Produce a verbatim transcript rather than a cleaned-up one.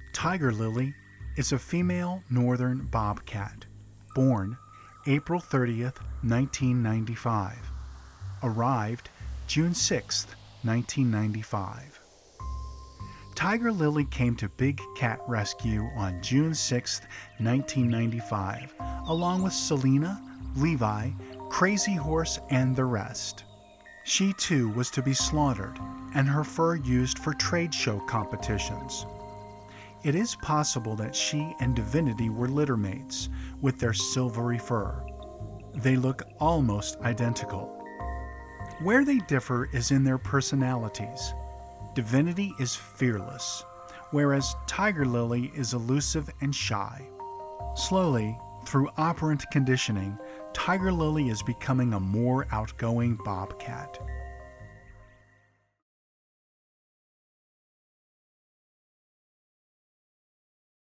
Tiger Lily is a female northern bobcat, born April thirtieth, nineteen ninety-five, arrived June sixth, nineteen ninety-five. Tiger Lily came to Big Cat Rescue on June sixth, nineteen ninety-five, along with Selena, Levi, Crazy Horse, and the rest. She too was to be slaughtered, and her fur used for trade show competitions. It is possible that she and Divinity were littermates, with their silvery fur. They look almost identical. Where they differ is in their personalities. Divinity is fearless, whereas Tiger Lily is elusive and shy. Slowly, through operant conditioning, Tiger Lily is becoming a more outgoing bobcat.